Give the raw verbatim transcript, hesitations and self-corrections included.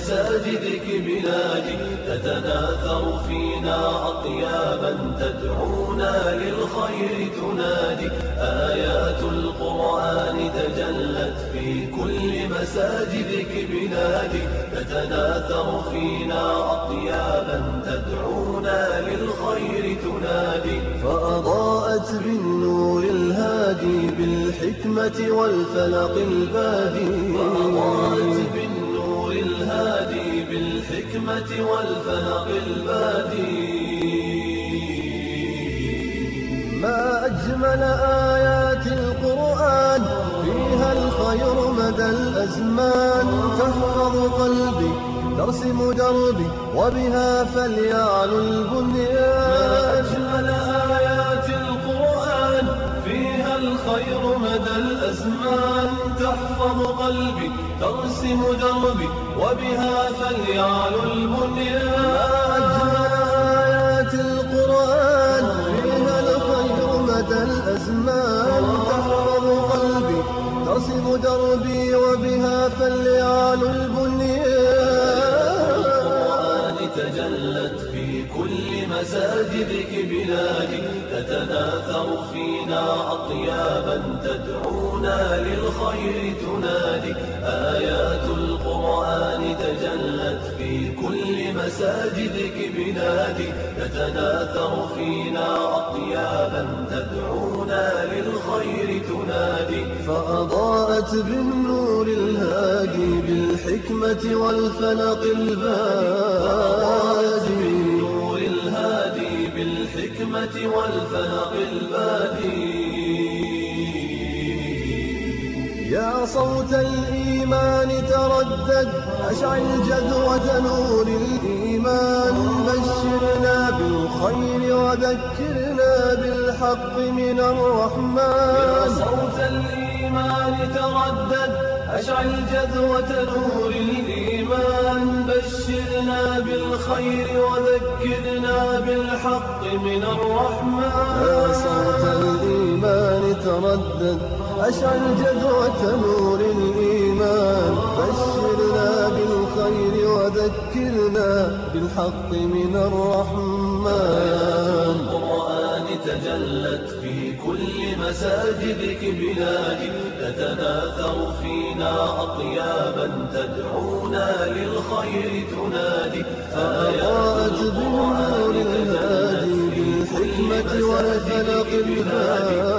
مساجدك بلادي، تتناثر فينا أطيابا تدعونا للخير تنادي. آيات القرآن تجلت في كل مساجدك بلادي، تتناثر فينا أطيابا تدعونا للخير تنادي. فأضاءت بالنور الهادي بالحكمة والفلق البادي، فأضاءت بالنور الهادي بالحكمة والفلق البادي. ما أجمل آيات القرآن فيها الخير مدى الأزمان، تحفظ قلبي ترسم دربي وبها فليعلو البنيان. ما أجمل آيات القرآن فيها الخير مدى الأزمان، تحفظ قلبي ترسم دربي وبها فليعلو البنيان. ما أجمل آيات القرآن فيها الخير مدى الأزمان، تحفظ قلبي ترسم دربي وبها فليعلو البنيان. تجلت في كل مساجدك بلادي، تتناثر فينا أطيابا تدعونا للخير تنادي. آيات القرآن تجلت في كل مساجدك بلادي، تتناثر فينا أطيابا تدعونا للخير تنادي. فأضاءت بالنور الهادي بالحكمة والفلق البادي، بالنور الهادي بالحكمة والفلق البادي. يا صوت الإيمان تردد، أشعل جذوة نور الإيمان، بشرنا بالخير وذكرنا بالحق من الرحمن. يا صوت الإيمان تردد، أشعل جذوة نور الإيمان، بشرنا بالخير وذكرنا بالحق من الرحمن. يا صوت الإيمان تردد، أشعل جذوة نور الإيمان، بشرنا بالخير وذكرنا بالحق من الرحمن. القرآن تجلت في كل مساجدك بلادي، تتناثر فينا أطيابا تدعونا للخير تنادي. فأضاءت بالنور الهادي بالحكمة والفلق البادي،